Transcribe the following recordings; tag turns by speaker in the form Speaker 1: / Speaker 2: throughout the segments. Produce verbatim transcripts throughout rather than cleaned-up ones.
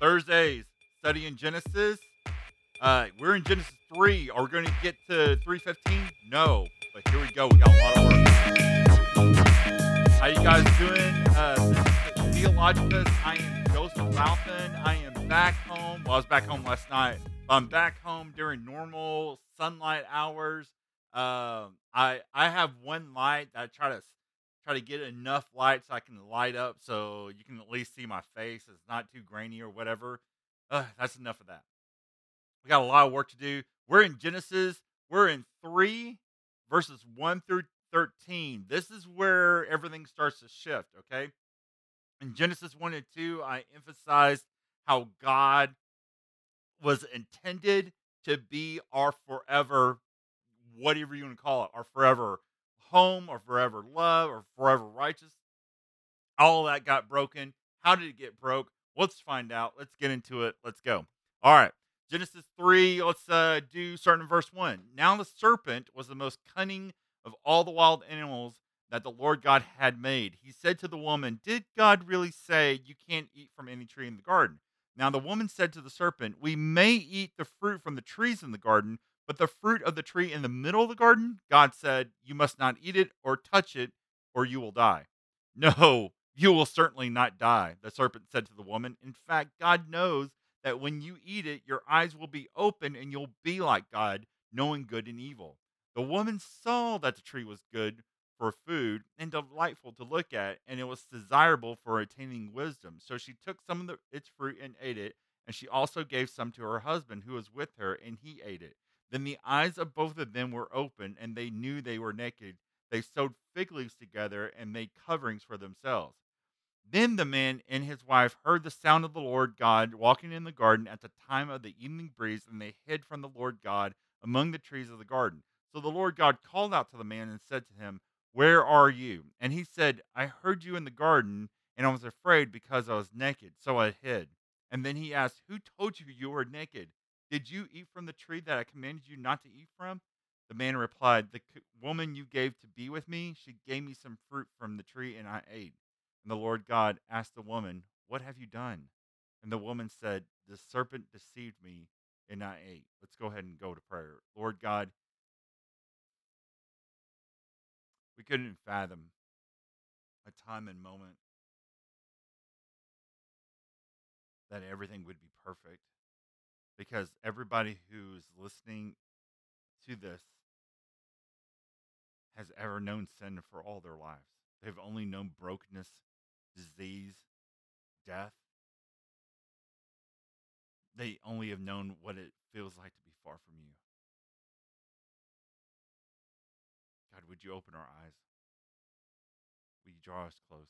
Speaker 1: Thursdays, studying Genesis. Uh, we're in Genesis three. Are we going to get to three fifteen? No, but here we go. We got a lot of work. How you guys doing? Uh, this is Theologicus. I am Joseph Lauthan. I am back home. Well, I was back home last night. But I'm back home during normal sunlight hours. Um, I I have one light that I try to try to get enough light so I can light up so you can at least see my face. It's not too grainy or whatever. Uh, that's enough of that. We got a lot of work to do. We're in Genesis. We're in three verses one through thirteen. This is where everything starts to shift, okay? In Genesis one and two, I emphasized how God was intended to be our forever, whatever you want to call it, our forever home, or forever love, or forever righteous. All of that got broken. How did it get broke? Let's find out. Let's get into it. Let's go. All right. Genesis three, let's uh, do starting in verse one. Now the serpent was the most cunning of all the wild animals that the Lord God had made. He said to the woman, "Did God really say you can't eat from any tree in the garden?" Now the woman said to the serpent, "We may eat the fruit from the trees in the garden, but the fruit of the tree in the middle of the garden, God said, you must not eat it or touch it, or you will die." "No, you will certainly not die," the serpent said to the woman. "In fact, God knows that when you eat it, your eyes will be open and you'll be like God, knowing good and evil." The woman saw that the tree was good for food and delightful to look at, and it was desirable for attaining wisdom. So she took some of the, its fruit and ate it, and she also gave some to her husband who was with her, and he ate it. Then the eyes of both of them were open, and they knew they were naked. They sewed fig leaves together and made coverings for themselves. Then the man and his wife heard the sound of the Lord God walking in the garden at the time of the evening breeze, and they hid from the Lord God among the trees of the garden. So the Lord God called out to the man and said to him, "Where are you?" And he said, "I heard you in the garden, and I was afraid because I was naked, so I hid." And then he asked, "Who told you you were naked? Did you eat from the tree that I commanded you not to eat from?" The man replied, "The c- woman you gave to be with me, she gave me some fruit from the tree, and I ate." And the Lord God asked the woman, "What have you done?" And the woman said, "The serpent deceived me, and I ate." Let's go ahead and go to prayer. Lord God, we couldn't fathom a time and moment that everything would be perfect, because everybody who's listening to this has ever known sin for all their lives. They've only known brokenness, disease, death. They only have known what it feels like to be far from you. God, would you open our eyes? Will you draw us close?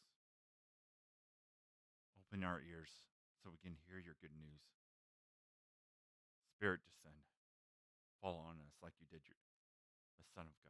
Speaker 1: Open our ears so we can hear your good news. Spirit, descend. Fall on us like you did your, the Son of God.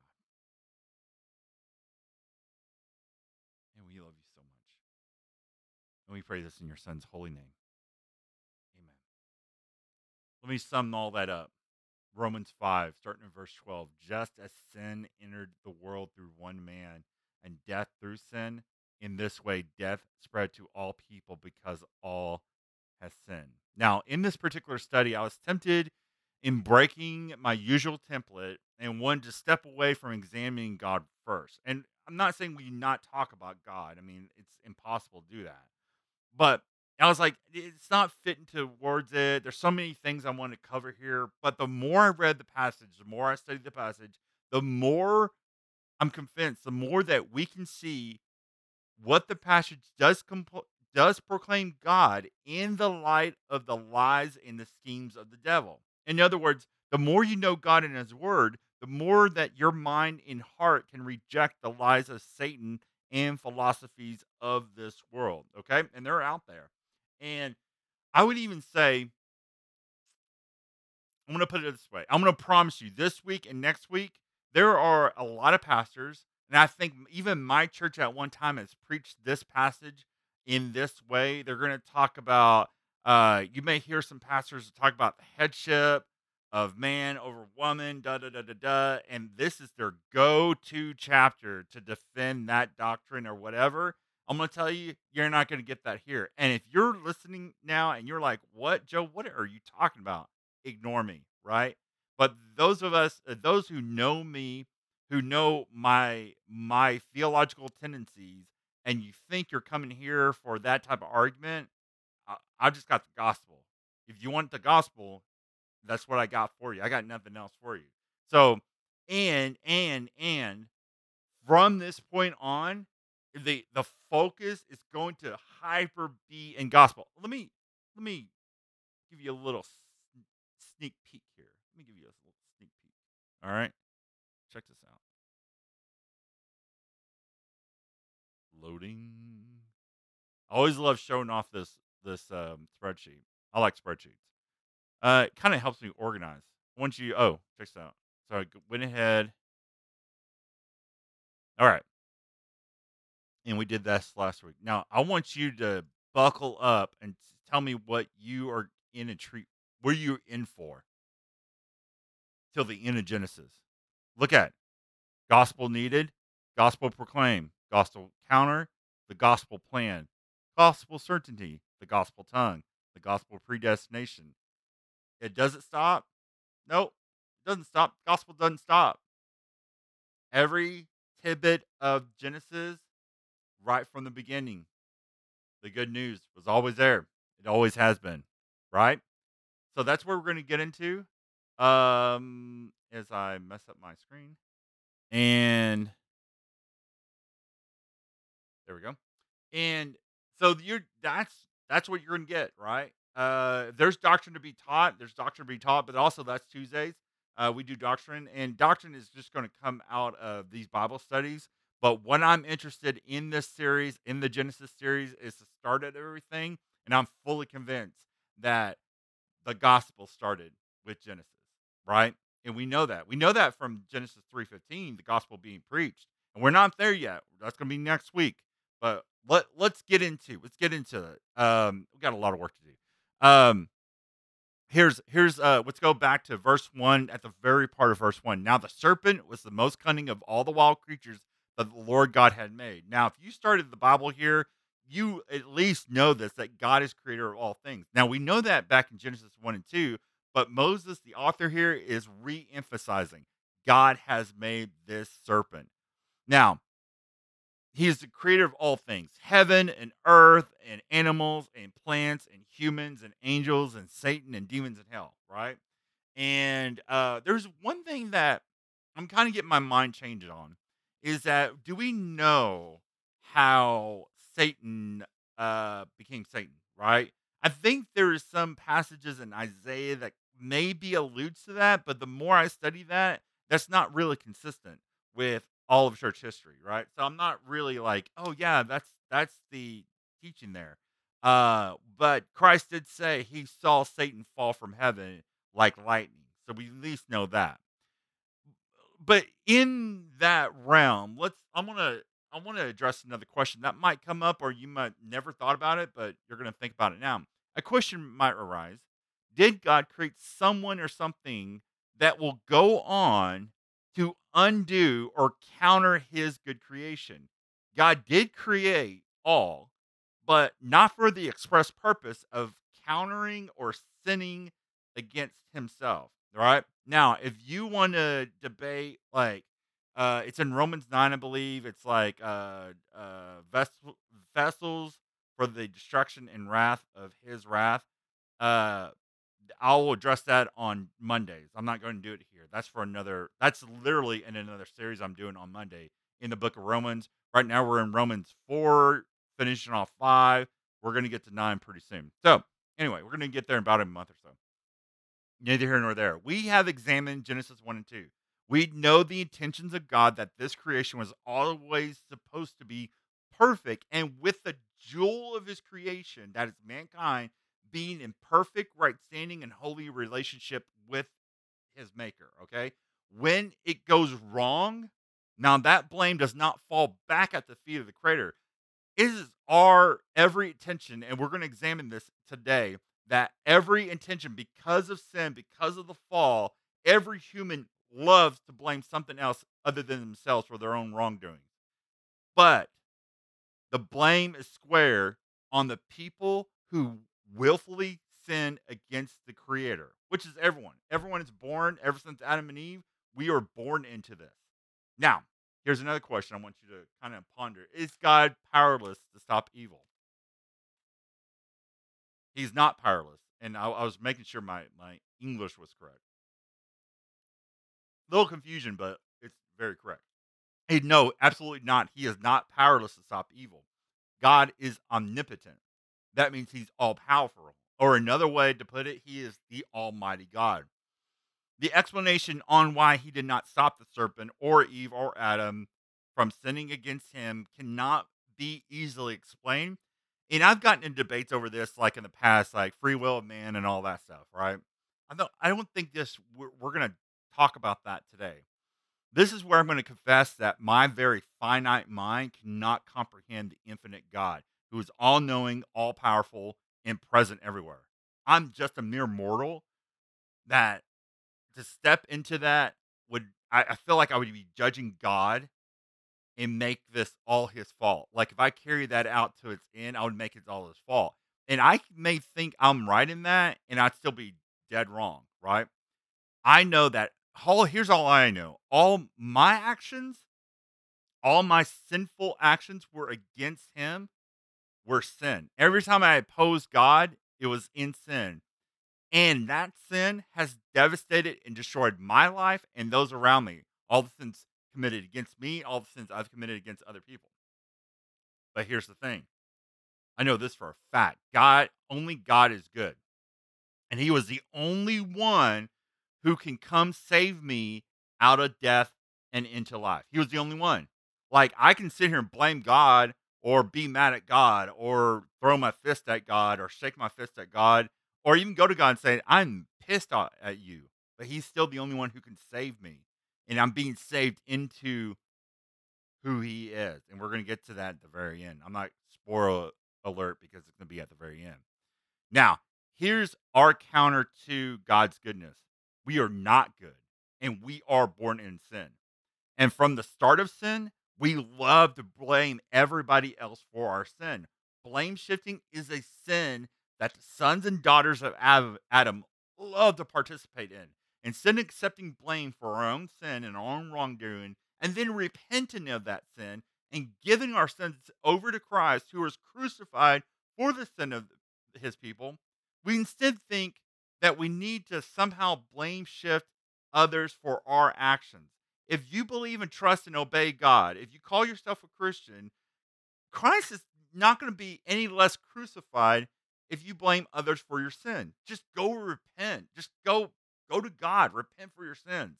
Speaker 1: And we love you so much. And we pray this in your Son's holy name. Amen. Let me sum all that up. Romans five, starting in verse twelve. Just as sin entered the world through one man, and death through sin, in this way death spread to all people because all has sinned. Now, in this particular study, I was tempted in breaking my usual template and wanted to step away from examining God first. And I'm not saying we not talk about God. I mean, it's impossible to do that. But I was like, it's not fitting towards it. There's so many things I want to cover here. But the more I read the passage, the more I studied the passage, the more I'm convinced, the more that we can see what the passage does compl- does proclaim God in the light of the lies and the schemes of the devil. In other words, the more you know God and His Word, the more that your mind and heart can reject the lies of Satan and philosophies of this world. Okay, and they're out there. And I would even say, I'm going to put it this way. I'm going to promise you this week and next week, there are a lot of pastors, and I think even my church at one time has preached this passage in this way. They're going to talk about, uh, you may hear some pastors talk about the headship of man over woman, da da da da da, and this is their go to chapter to defend that doctrine or whatever. I'm gonna tell you, you're not gonna get that here. And if you're listening now and you're like, "What, Joe? What are you talking about?" Ignore me, right? But those of us, uh, those who know me, who know my my theological tendencies, and you think you're coming here for that type of argument, I, I just got the gospel. If you want the gospel, that's what I got for you. I got nothing else for you. So, and and and from this point on, the the focus is going to hyper be in gospel. Let me let me give you a little s- sneak peek here. Let me give you a little sneak peek. All right, check this out. Loading. I always love showing off this this um, spreadsheet. I like spreadsheets. Uh, it kind of helps me organize. Once you oh, check this out. So I g- went ahead. All right, and we did this last week. Now I want you to buckle up and s- tell me what you are in a treat. What are you in for till the end of Genesis? Look at it. Gospel needed, gospel proclaim, gospel counter, the gospel plan, gospel certainty, the gospel tongue, the gospel predestination. It doesn't stop. Nope, it doesn't stop. Gospel doesn't stop. Every tidbit of Genesis, right from the beginning, the good news was always there. It always has been, right? So that's where we're going to get into. Um, as I mess up my screen, and there we go. And so you're that's that's what you're going to get, right? Uh, there's doctrine to be taught. There's doctrine to be taught, but also that's Tuesdays. Uh, we do doctrine, and doctrine is just going to come out of these Bible studies. But what I'm interested in this series, in the Genesis series, is the start of everything, and I'm fully convinced that the gospel started with Genesis, right? And we know that. We know that from Genesis three fifteen, the gospel being preached. And we're not there yet. That's going to be next week. But let let's get into let's get into it. Um, we got a lot of work to do. Um, here's here's uh let's go back to verse one at the very part of verse one. Now the serpent was the most cunning of all the wild creatures that the Lord God had made. Now, if you started the Bible here, you at least know this that God is creator of all things. Now we know that back in Genesis one and two, but Moses, the author here, is re-emphasizing God has made this serpent. Now, he is the creator of all things, heaven and earth and animals and plants and humans and angels and Satan and demons and hell, right? And uh, there's one thing that I'm kind of getting my mind changed on is that do we know how Satan uh, became Satan, right? I think there is some passages in Isaiah that maybe alludes to that, but the more I study that, that's not really consistent with all of church history, right? So I'm not really like, oh yeah, that's that's the teaching there. Uh, but Christ did say he saw Satan fall from heaven like lightning. So we at least know that. But in that realm, let's I'm gonna I want to address another question that might come up, or you might never thought about it, but you're gonna think about it now. A question might arise: did God create someone or something that will go on to undo or counter His good creation? God did create all, but not for the express purpose of countering or sinning against Himself. Right? Now, if you want to debate, like, uh, it's in Romans nine, I believe. It's like uh, uh, vessel, vessels for the destruction and wrath of his wrath. Uh, I will address that on Mondays. I'm not going to do it here. That's for another. That's literally in another series I'm doing on Monday in the book of Romans. Right now, we're in Romans four, finishing off five. We're going to get to nine pretty soon. So, anyway, we're going to get there in about a month or so. Neither here nor there. We have examined Genesis one and two. We know the intentions of God that this creation was always supposed to be perfect. And with the jewel of his creation, that is mankind, being in perfect, right standing, and holy relationship with his maker. Okay. When it goes wrong, now that blame does not fall back at the feet of the creator. It is our every intention, and we're going to examine this today, that every intention, because of sin, because of the fall, every human loves to blame something else other than themselves for their own wrongdoing. But The blame is square on the people who willfully sin against the Creator, which is everyone. Everyone is born, ever since Adam and Eve, we are born into this. Now, here's another question I want you to kind of ponder. Is God powerless to stop evil? He's not powerless. And I, I was making sure my, my English was correct. A little confusion, but it's very correct. Hey, no, absolutely not. He is not powerless to stop evil. God is omnipotent. That means he's all powerful. Or another way to put it, he is the Almighty God. The explanation on why he did not stop the serpent or Eve or Adam from sinning against him cannot be easily explained. And I've gotten in debates over this, like in the past, like free will of man and all that stuff, right? I don't, I don't think this. We're, we're going to talk about that today. This is where I'm going to confess that my very finite mind cannot comprehend the infinite God, who is all knowing, all powerful, and present everywhere. I'm just a mere mortal that to step into that would, I, I feel like I would be judging God and make this all his fault. Like if I carry that out to its end, I would make it all his fault. And I may think I'm right in that, and I'd still be dead wrong, right? I know that all here's all I know. All my actions, all my sinful actions were against him, were sin. Every time I opposed God, it was in sin. And that sin has devastated and destroyed my life and those around me. All the sins committed against me, all the sins I've committed against other people. But here's the thing. I know this for a fact. God, only God is good. And he was the only one who can come save me out of death and into life. He was the only one. Like, I can sit here and blame God or be mad at God or throw my fist at God or shake my fist at God or even go to God and say, I'm pissed o- at you. But he's still the only one who can save me. And I'm being saved into who he is. And we're going to get to that at the very end. I'm not spoiler alert because it's going to be at the very end. Now, here's our counter to God's goodness. We are not good, and we are born in sin. And from the start of sin, we love to blame everybody else for our sin. Blame shifting is a sin that the sons and daughters of Av- Adam love to participate in. Instead of accepting blame for our own sin and our own wrongdoing, and then repenting of that sin and giving our sins over to Christ, who was crucified for the sin of his people, we instead think that we need to somehow blame shift others for our actions. If you believe and trust and obey God, if you call yourself a Christian, Christ is not going to be any less crucified if you blame others for your sin. Just go repent. Just go go to God, repent for your sins.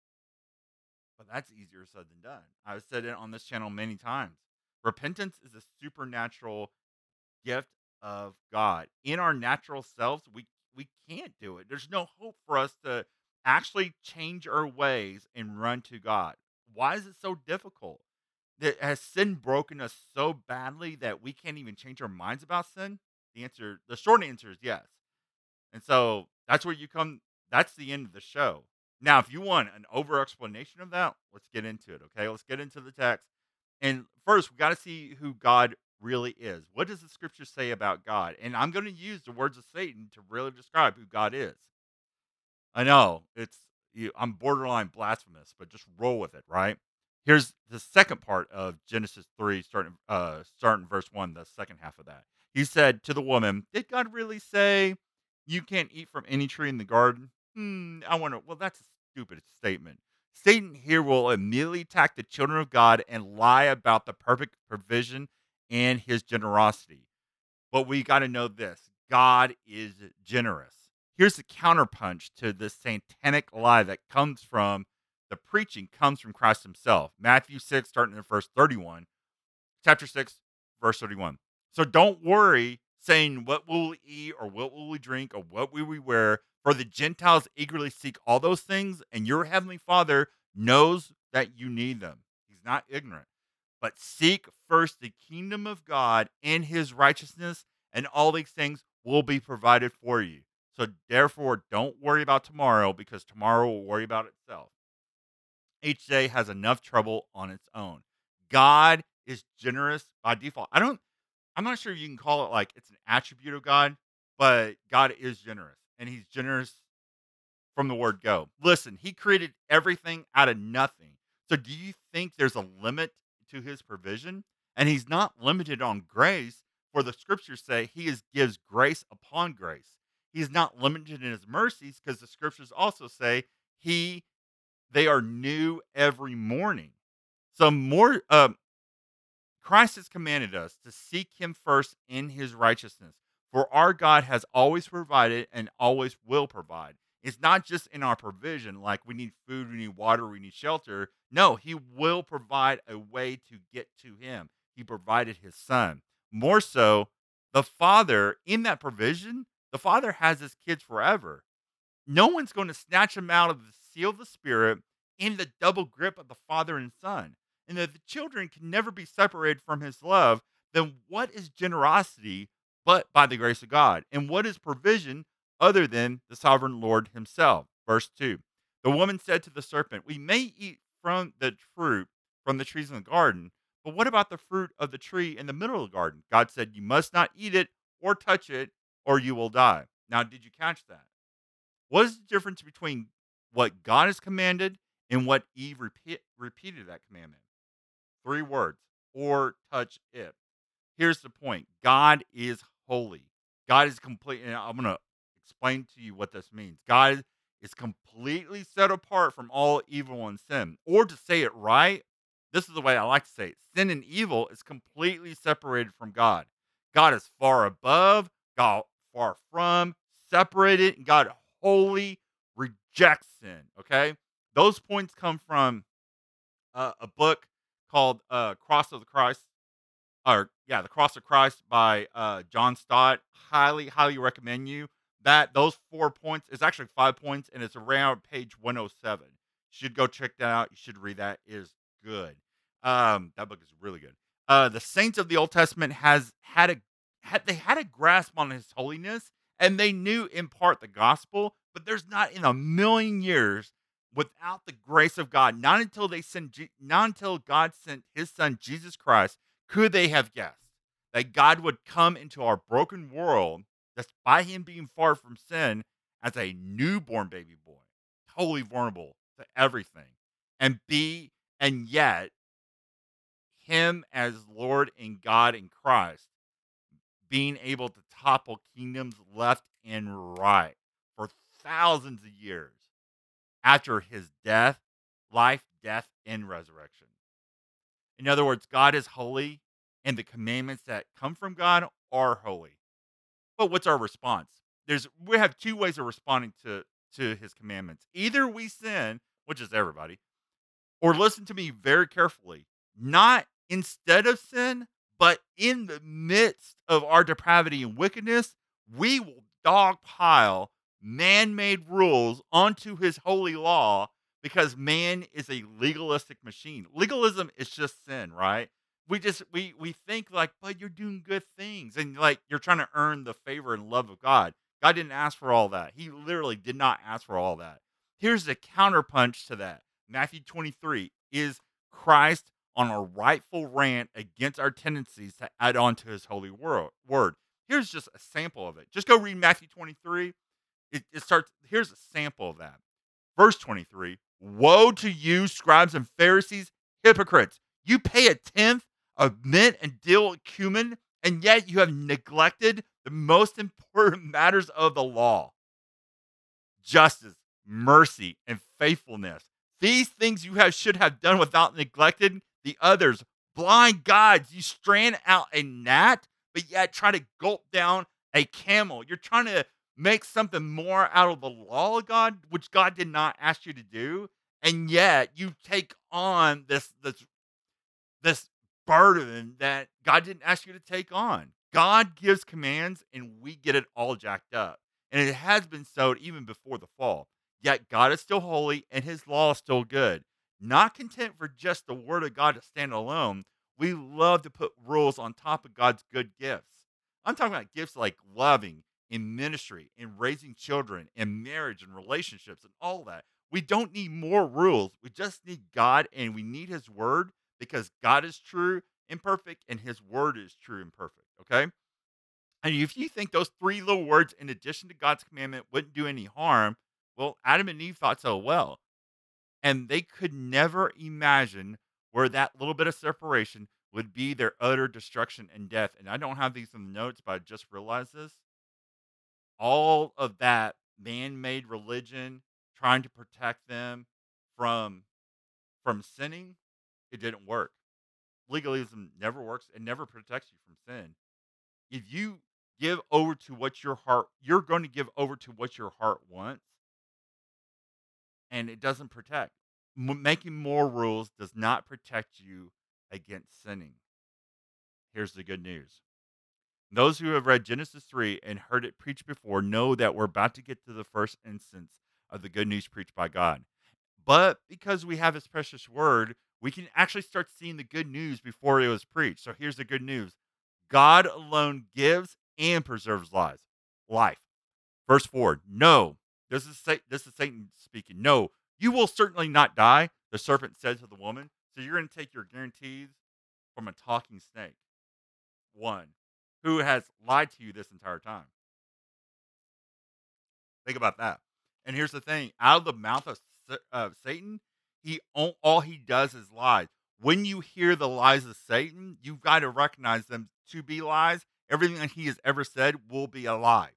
Speaker 1: But that's easier said than done. I've said it on this channel many times. Repentance is a supernatural gift of God. In our natural selves, we we can't do it. There's no hope for us to actually change our ways and run to God. Why is it so difficult? That has sin broken us so badly that we can't even change our minds about sin? The answer, the short answer is yes. And so that's where you come. That's the end of the show. Now, if you want an over explanation of that, let's get into it. Okay, let's get into the text. And first, we got to see who God really is. What does the scripture say about God? And I'm going to use the words of Satan to really describe who God is. I know it's you, I'm borderline blasphemous, but just roll with it, right? Here's the second part of Genesis three, starting uh starting verse one, the second half of that. He said to the woman, "Did God really say you can't eat from any tree in the garden?" Hmm, I wonder. Well, that's a stupid statement. Satan here will immediately attack the children of God and lie about the perfect provision and his generosity. But we got to know this: God is generous. Here's the counterpunch to this satanic lie that comes from the preaching comes from Christ himself. Matthew six, starting in verse thirty-one, chapter six, verse thirty-one. So don't worry saying, what will we eat or what will we drink or what will we wear? For the Gentiles eagerly seek all those things, and your heavenly Father knows that you need them. He's not ignorant. But seek first the kingdom of God and his righteousness, and all these things will be provided for you. So therefore, don't worry about tomorrow, because tomorrow will worry about itself. Each day has enough trouble on its own. God is generous by default. I don't I'm not sure you can call it like it's an attribute of God, but God is generous and he's generous from the word go. Listen, he created everything out of nothing. So do you think there's a limit to his provision? And he's not limited on grace, for the scriptures say he is gives grace upon grace. He's not limited in his mercies because the scriptures also say he they are new every morning. So more um Christ has commanded us to seek him first in his righteousness. For our God has always provided and always will provide. It's not just in our provision, like we need food, we need water, we need shelter. No, he will provide a way to get to him. He provided his son. More so, the Father, in that provision, the Father has his kids forever. No one's going to snatch him out of the seal of the Spirit in the double grip of the Father and Son. And if the children can never be separated from his love, then what is generosity but by the grace of God? And what is provision other than the sovereign Lord himself? Verse two. The woman said to the serpent, we may eat from the fruit from the trees in the garden, but what about the fruit of the tree in the middle of the garden? God said, you must not eat it or touch it, or you will die. Now, did you catch that? What is the difference between what God has commanded and what Eve repeat, repeated that commandment? Three words, or touch it. Here's the point. God is holy. God is complete. And I'm going to explain to you what this means. God is completely set apart from all evil and sin. Or to say it right, this is the way I like to say it. Sin and evil is completely separated from God. God is far above, God far from, separated, and God wholly rejects sin. Okay? Those points come from uh, a book called uh, Cross of the Christ, or yeah, The Cross of Christ by uh, John Stott. Highly, highly recommend you that. Those four points is actually five points, and it's around page one oh seven. You should go check that out. You should read that. It is good. Um, that book is really good. Uh, the saints of the Old Testament has had a had they had a grasp on His holiness, and they knew in part the gospel. But there's not in a million years without the grace of God. Not until they sent, Je- not until God sent His Son Jesus Christ, could they have guessed that God would come into our broken world, despite him being far from sin, as a newborn baby boy, totally vulnerable to everything, and be, and yet, him as Lord and God in Christ, being able to topple kingdoms left and right for thousands of years after his death, life, death, and resurrection. In other words, God is holy, and the commandments that come from God are holy. But what's our response? There's we have two ways of responding to to His commandments. Either we sin, which is everybody, or listen to me very carefully, not instead of sin, but in the midst of our depravity and wickedness, we will dogpile man-made rules onto His holy law because man is a legalistic machine. Legalism is just sin, right? We just we we think like, but you're doing good things, and like you're trying to earn the favor and love of God. God didn't ask for all that. He literally did not ask for all that. Here's the counterpunch to that. Matthew twenty-three is Christ on a rightful rant against our tendencies to add on to his holy wor- word. Here's just a sample of it. Just go read Matthew twenty-three. It, it starts, here's a sample of that. Verse twenty-three, woe to you, scribes and Pharisees, hypocrites. You pay a tenth of mint and dill cumin, and yet you have neglected the most important matters of the law: justice, mercy, and faithfulness. These things you have should have done without neglecting the others. Blind guides, you strand out a gnat, but yet try to gulp down a camel. You're trying to make something more out of the law of God, which God did not ask you to do, and yet you take on this this this burden that God didn't ask you to take on. God gives commands, and we get it all jacked up. And it has been so even before the fall. Yet God is still holy, and his law is still good. Not content for just the word of God to stand alone, we love to put rules on top of God's good gifts. I'm talking about gifts like loving, in ministry, in raising children, in marriage and relationships, and all that. We don't need more rules. We just need God, and we need his word, because God is true, imperfect, and his word is true and perfect. Okay? And if you think those three little words, in addition to God's commandment, wouldn't do any harm, well, Adam and Eve thought so well. And they could never imagine where that little bit of separation would be their utter destruction and death. And I don't have these in the notes, but I just realized this. All of that man made religion trying to protect them from from sinning, it didn't work. Legalism never works. It never protects you from sin. If you give over to what your heart, you're going to give over to what your heart wants, and it doesn't protect. M- making more rules does not protect you against sinning. Here's the good news. Those who have read Genesis three and heard it preached before know that we're about to get to the first instance of the good news preached by God. But because we have his precious word, we can actually start seeing the good news before it was preached. So here's the good news. God alone gives and preserves lives, life. Verse four, no, this is, Sa- this is Satan speaking. No, you will certainly not die, the serpent said to the woman. So you're going to take your guarantees from a talking snake. One, who has lied to you this entire time. Think about that. And here's the thing: out of the mouth of, Sa- of Satan, he all all he does is lies. When you hear the lies of Satan, you've got to recognize them to be lies. Everything that he has ever said will be a lie.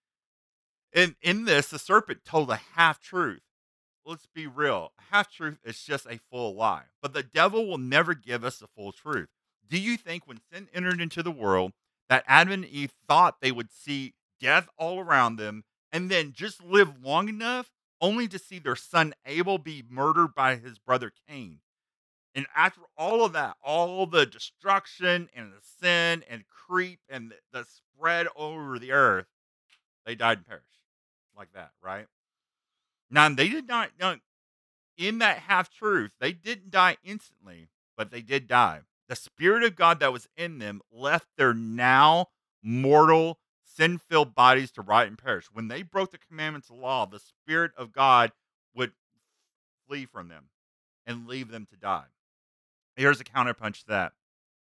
Speaker 1: And in this, the serpent told a half truth. Let's be real. Half truth is just a full lie. But the devil will never give us the full truth. Do you think when sin entered into the world that Adam and Eve thought they would see death all around them and then just live long enough only to see their son Abel be murdered by his brother Cain? And after all of that, all the destruction and the sin and creep and the, the spread over the earth, they died and perished like that, right? Now, they did not, no, in that half truth, they didn't die instantly, but they did die. The Spirit of God that was in them left their now mortal, sin filled bodies to rot and perish. When they broke the commandments of law, the Spirit of God would flee from them and leave them to die. Here's a counterpunch to that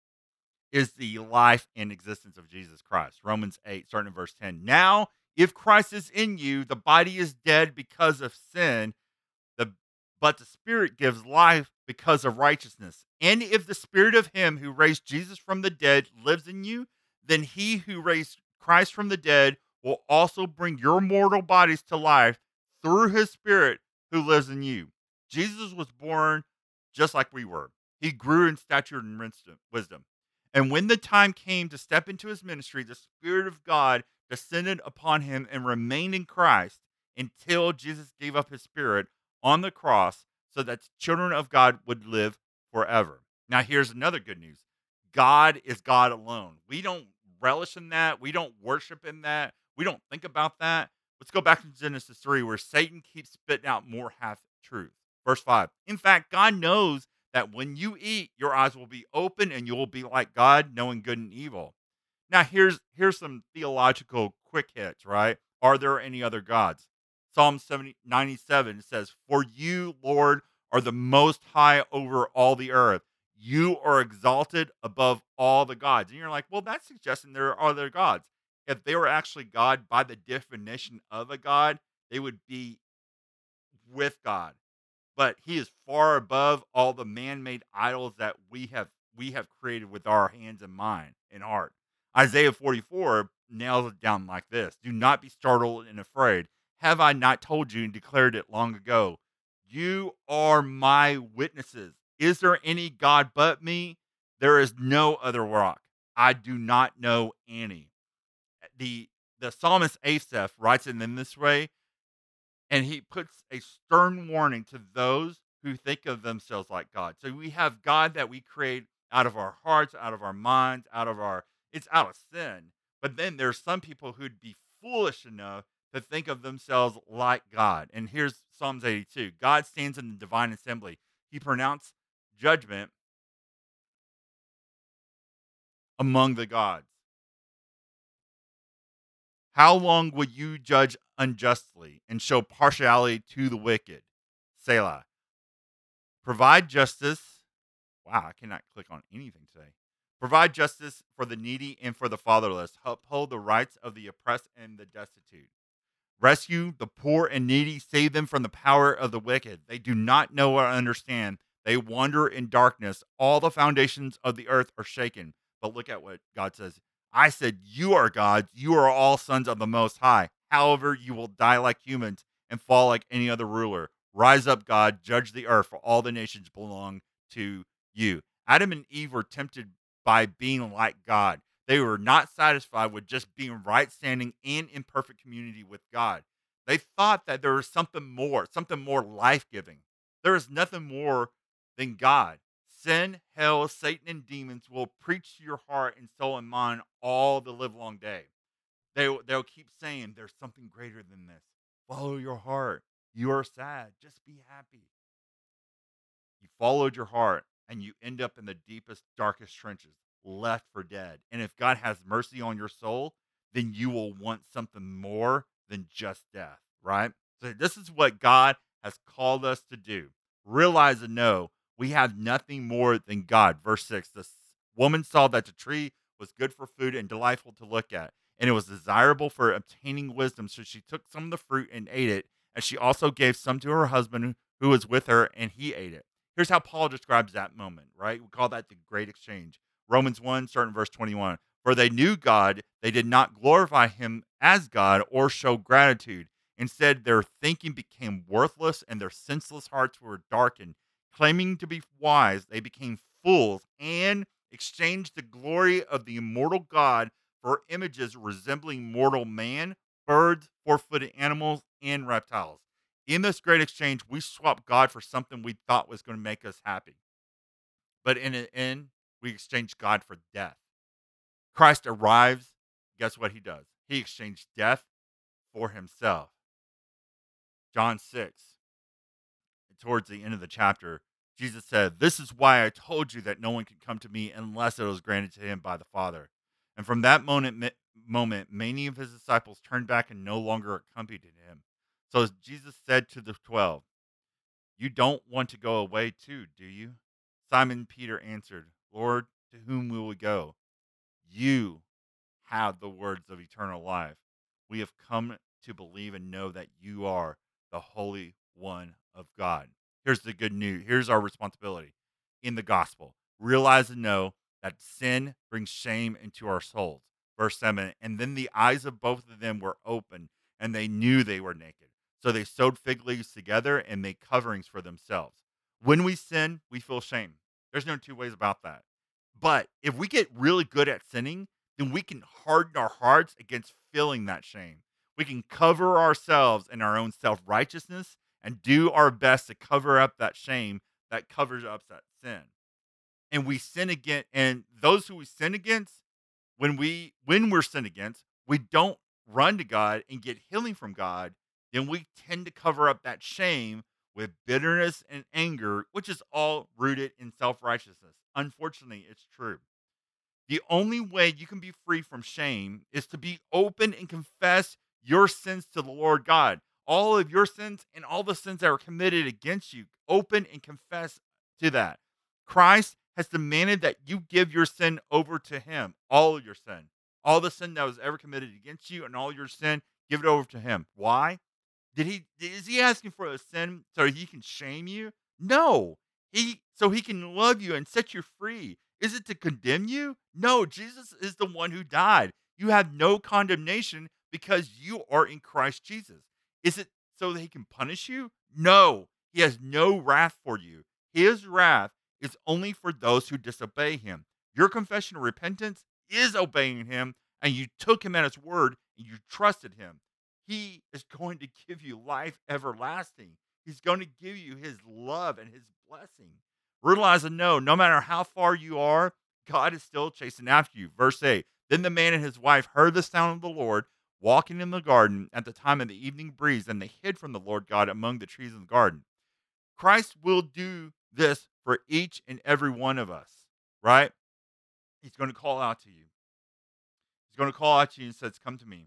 Speaker 1: is the life and existence of Jesus Christ. Romans eight, starting in verse ten. Now, if Christ is in you, the body is dead because of sin, the but the Spirit gives life because of righteousness. And if the Spirit of him who raised Jesus from the dead lives in you, then he who raised Christ from the dead will also bring your mortal bodies to life through his Spirit who lives in you. Jesus was born just like we were. He grew in stature and wisdom. And when the time came to step into his ministry, the Spirit of God descended upon him and remained in Christ until Jesus gave up his Spirit on the cross so that children of God would live forever. Now, here's another good news. God is God alone. We don't relish in that. We don't worship in that. We don't think about that. Let's go back to Genesis three, where Satan keeps spitting out more half truth. Verse five. In fact, God knows that when you eat, your eyes will be open and you will be like God, knowing good and evil. Now, here's here's some theological quick hits, right? Are there any other gods? Psalm seventy ninety-seven says, "For you, Lord, are the most high over all the earth. You are exalted above all the gods." And you're like, well, that's suggesting there are other gods. If they were actually God by the definition of a God, they would be with God. But he is far above all the man-made idols that we have we have created with our hands and mind and heart. Isaiah forty-four nails it down like this: "Do not be startled and afraid. Have I not told you and declared it long ago? You are my witnesses. Is there any God but me? There is no other rock. I do not know any." The the psalmist Asaph writes it in this way, and he puts a stern warning to those who think of themselves like God. So we have God that we create out of our hearts, out of our minds, out of our, it's out of sin. But then there's some people who'd be foolish enough to think of themselves like God. And here's Psalms eighty-two. God stands in the divine assembly. He pronounced judgment among the gods. How long will you judge unjustly and show partiality to the wicked? Selah. Provide justice. Wow, I cannot click on anything today. Provide justice for the needy and for the fatherless. Uphold the rights of the oppressed and the destitute. Rescue the poor and needy. Save them from the power of the wicked. They do not know or understand. They wander in darkness. All the foundations of the earth are shaken. But look at what God says. I said, you are gods. You are all sons of the Most High. However, you will die like humans and fall like any other ruler. Rise up, God. Judge the earth, for all the nations belong to you. Adam and Eve were tempted by being like God. They were not satisfied with just being right standing and in perfect community with God. They thought that there was something more, something more life giving. There is nothing more than God. Sin, hell, Satan, and demons will preach to your heart and soul and mind all the livelong day. They, they'll keep saying, there's something greater than this. Follow your heart. You are sad. Just be happy. You followed your heart and you end up in the deepest, darkest trenches, left for dead. And if God has mercy on your soul, then you will want something more than just death, right? So this is what God has called us to do. Realize and know we have nothing more than God. Verse six, the woman saw that the tree was good for food and delightful to look at, and it was desirable for obtaining wisdom. So she took some of the fruit and ate it, and she also gave some to her husband who was with her, and he ate it. Here's how Paul describes that moment, right? We call that the great exchange. Romans one, starting verse twenty-one. For they knew God, they did not glorify him as God or show gratitude. Instead, their thinking became worthless and their senseless hearts were darkened. Claiming to be wise, they became fools and exchanged the glory of the immortal God for images resembling mortal man, birds, four-footed animals, and reptiles. In this great exchange, we swapped God for something we thought was going to make us happy. But in the end, we exchanged God for death. Christ arrives. Guess what he does? He exchanged death for himself. John six, towards the end of the chapter, Jesus said, "This is why I told you that no one can come to me unless it was granted to him by the Father." And from that moment, moment, many of his disciples turned back and no longer accompanied him. So Jesus said to the twelve, "You don't want to go away too, do you?" Simon Peter answered, "Lord, to whom will we go? You have the words of eternal life. We have come to believe and know that you are the Holy One of God." Here's the good news. Here's our responsibility in the gospel. Realize and know that sin brings shame into our souls. Verse seven, and then the eyes of both of them were open, and they knew they were naked. So they sewed fig leaves together and made coverings for themselves. When we sin, we feel shame. There's no two ways about that. But if we get really good at sinning, then we can harden our hearts against feeling that shame. We can cover ourselves in our own self righteousness and do our best to cover up that shame that covers up that sin. And we sin again, and those who we sin against, when we when we're sinned against, we don't run to God and get healing from God. Then we tend to cover up that shame with bitterness and anger, which is all rooted in self righteousness. Unfortunately, it's true. The only way you can be free from shame is to be open and confess your sins to the Lord God. All of your sins and all the sins that are committed against you, open and confess to that. Christ has demanded that you give your sin over to him, all of your sin. All the sin that was ever committed against you and all your sin, give it over to him. Why? Did he is he asking for a sin so he can shame you? No. He so he can love you and set you free. Is it to condemn you? No, Jesus is the one who died. You have no condemnation because you are in Christ Jesus. Is it so that he can punish you? No. He has no wrath for you. His wrath is only for those who disobey him. Your confession of repentance is obeying him, and you took him at his word and you trusted him. He is going to give you life everlasting. He's going to give you his love and his blessing. Realize and know, no matter how far you are, God is still chasing after you. Verse eight, then the man and his wife heard the sound of the Lord walking in the garden at the time of the evening breeze, and they hid from the Lord God among the trees in the garden. Christ will do this for each and every one of us, right? He's going to call out to you. He's going to call out to you and says, come to me.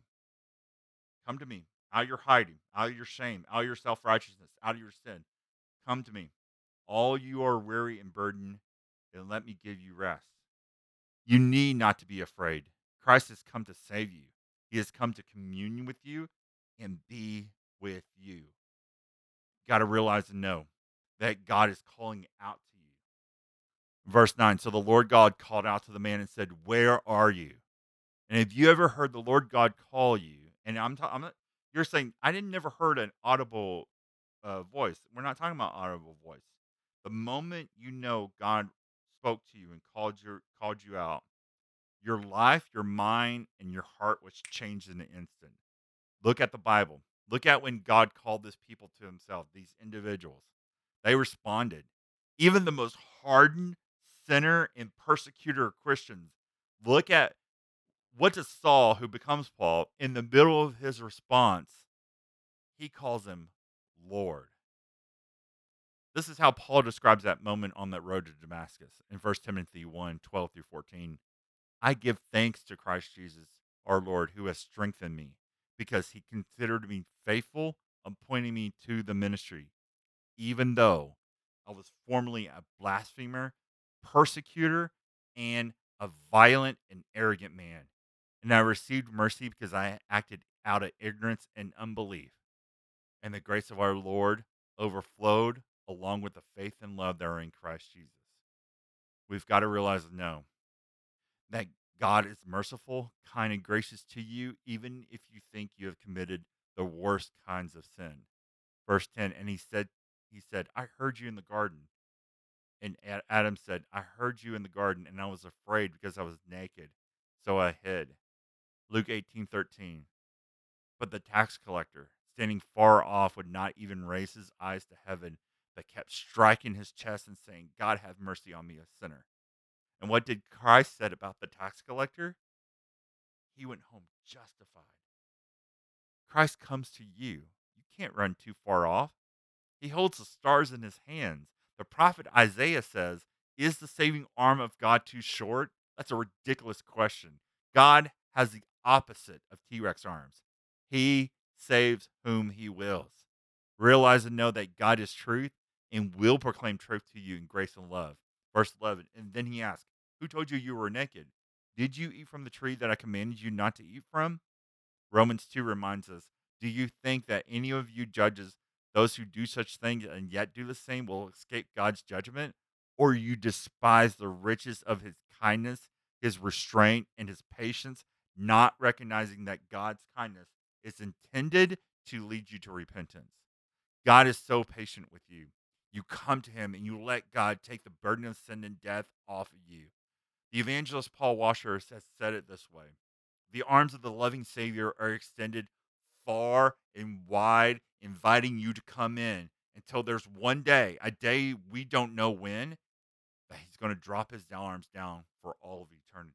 Speaker 1: Come to me. Out of your hiding, out of your shame, out of your self-righteousness, out of your sin. Come to me. All you are weary and burdened, and let me give you rest. You need not to be afraid. Christ has come to save you. He has come to commune with you and be with you. Got to realize and know that God is calling out to you. Verse nine, so the Lord God called out to the man and said, where are you? And have you ever heard the Lord God call you? And I'm, ta- I'm not, you're saying, I didn't never heard an audible uh, voice. We're not talking about audible voice. The moment you know God spoke to you and called your called you out, your life, your mind, and your heart was changed in an instant. Look at the Bible. Look at when God called this people to himself, these individuals. They responded. Even the most hardened sinner and persecutor of Christians. Look at what does Saul, who becomes Paul, in the middle of his response, he calls him Lord. This is how Paul describes that moment on that road to Damascus in First Timothy one, twelve through fourteen. I give thanks to Christ Jesus, our Lord, who has strengthened me, because he considered me faithful, appointing me to the ministry, even though I was formerly a blasphemer, persecutor, and a violent and arrogant man. And I received mercy because I acted out of ignorance and unbelief. And the grace of our Lord overflowed along with the faith and love that are in Christ Jesus. We've got to realize and know that God is merciful, kind, and gracious to you, even if you think you have committed the worst kinds of sin. Verse ten, and he said, he said, I heard you in the garden. And Adam said, I heard you in the garden, and I was afraid because I was naked, so I hid. Luke eighteen thirteen. But the tax collector, standing far off, would not even raise his eyes to heaven, but kept striking his chest and saying, God, have mercy on me, a sinner. And what did Christ said about the tax collector? He went home justified. Christ comes to you. You can't run too far off. He holds the stars in his hands. The prophet Isaiah says, is the saving arm of God too short? That's a ridiculous question. God has the opposite of T-Rex arms. He saves whom he wills. Realize and know that God is truth and will proclaim truth to you in grace and love. Verse eleven, and then he asked, who told you you were naked? Did you eat from the tree that I commanded you not to eat from? Romans two reminds us, do you think that any of you judges those who do such things and yet do the same will escape God's judgment? Or you despise the riches of his kindness, his restraint, and his patience, not recognizing that God's kindness is intended to lead you to repentance? God is so patient with you. You come to him and you let God take the burden of sin and death off of you. The evangelist Paul Washer has said it this way. The arms of the loving Savior are extended far and wide, inviting you to come in until there's one day, a day we don't know when, that he's going to drop his arms down for all of eternity.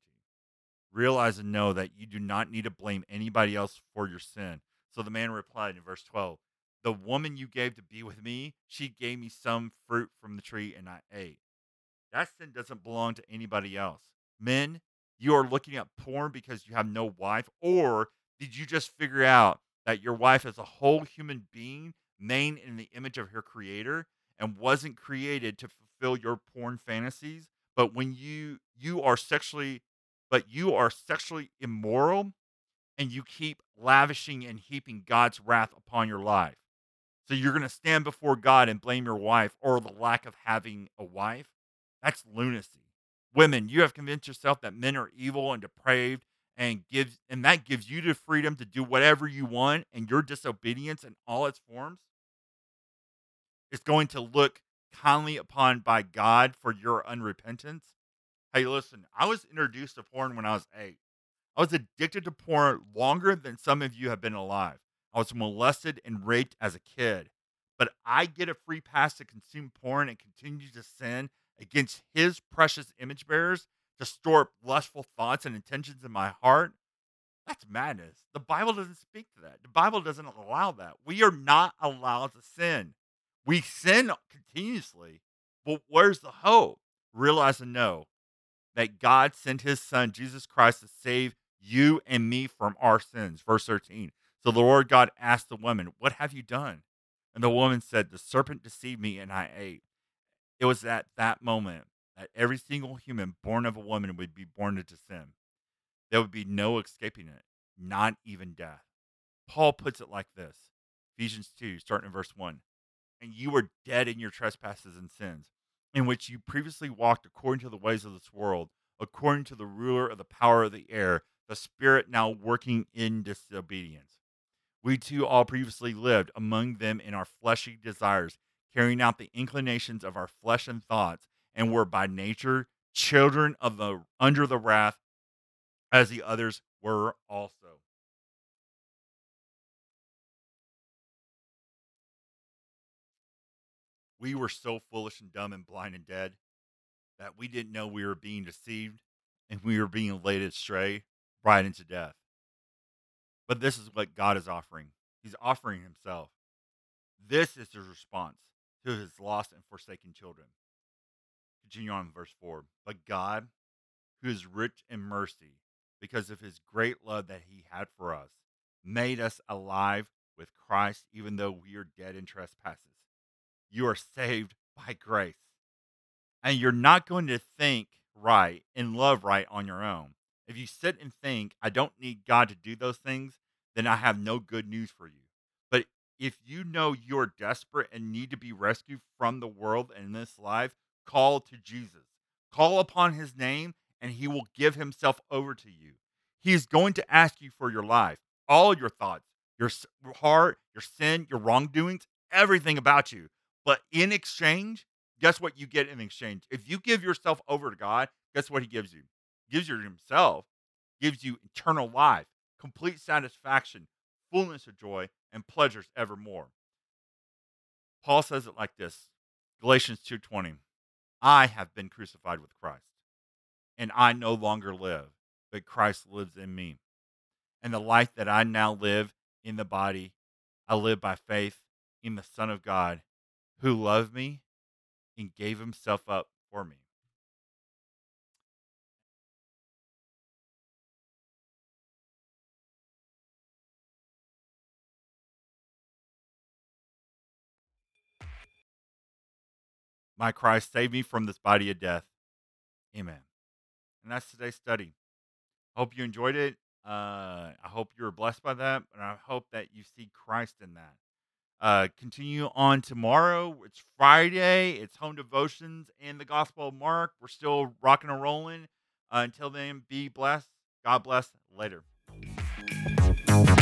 Speaker 1: Realize and know that you do not need to blame anybody else for your sin. So the man replied in verse twelve, the woman you gave to be with me, she gave me some fruit from the tree and I ate. That sin doesn't belong to anybody else. Men, you are looking at porn because you have no wife, or did you just figure out that your wife is a whole human being made in the image of her creator and wasn't created to fulfill your porn fantasies? But when you you are sexually but you are sexually immoral and you keep lavishing and heaping God's wrath upon your life. So you're going to stand before God and blame your wife or the lack of having a wife? That's lunacy. Women, you have convinced yourself that men are evil and depraved and gives and that gives you the freedom to do whatever you want, and your disobedience in all its forms is going to look kindly upon by God for your unrepentance. Hey, listen, I was introduced to porn when I was eight. I was addicted to porn longer than some of you have been alive. I was molested and raped as a kid. But I get a free pass to consume porn and continue to sin against his precious image bearers, to store up lustful thoughts and intentions in my heart. That's madness. The Bible doesn't speak to that. The Bible doesn't allow that. We are not allowed to sin. We sin continuously, but where's the hope? Realize and know that God sent his son, Jesus Christ, to save you and me from our sins. Verse thirteen. So the Lord God asked the woman, what have you done? And the woman said, the serpent deceived me and I ate. It was at that moment that every single human born of a woman would be born into sin. There would be no escaping it, not even death. Paul puts it like this, Ephesians two, starting in verse one. And you were dead in your trespasses and sins, in which you previously walked according to the ways of this world, according to the ruler of the power of the air, the spirit now working in disobedience. We too all previously lived among them in our fleshy desires, carrying out the inclinations of our flesh and thoughts, and were by nature children of the under the wrath, as the others were also. We were so foolish and dumb and blind and dead that we didn't know we were being deceived and we were being led astray right into death. But this is what God is offering. He's offering himself. This is his response to his lost and forsaken children. Continue on in verse four. But God, who is rich in mercy, because of his great love that he had for us, made us alive with Christ, even though we are dead in trespasses. You are saved by grace. And you're not going to think right and love right on your own. If you sit and think, I don't need God to do those things, then I have no good news for you. But if you know you're desperate and need to be rescued from the world and this life, call to Jesus. Call upon his name, and he will give himself over to you. He is going to ask you for your life, all your thoughts, your heart, your sin, your wrongdoings, everything about you. But in exchange, guess what you get in exchange? If you give yourself over to God, guess what he gives you? He gives you himself, gives you eternal life, complete satisfaction, fullness of joy, and pleasures evermore. Paul says it like this, Galatians two twenty. I have been crucified with Christ, and I no longer live, but Christ lives in me. And the life that I now live in the body, I live by faith in the Son of God, who loved me and gave himself up for me. My Christ, save me from this body of death. Amen. And that's today's study. Hope you enjoyed it. Uh, I hope you were blessed by that, and I hope that you see Christ in that. Uh, continue on tomorrow. It's Friday. It's home devotions and the Gospel of Mark. We're still rocking and rolling. Uh, until then, be blessed. God bless. Later.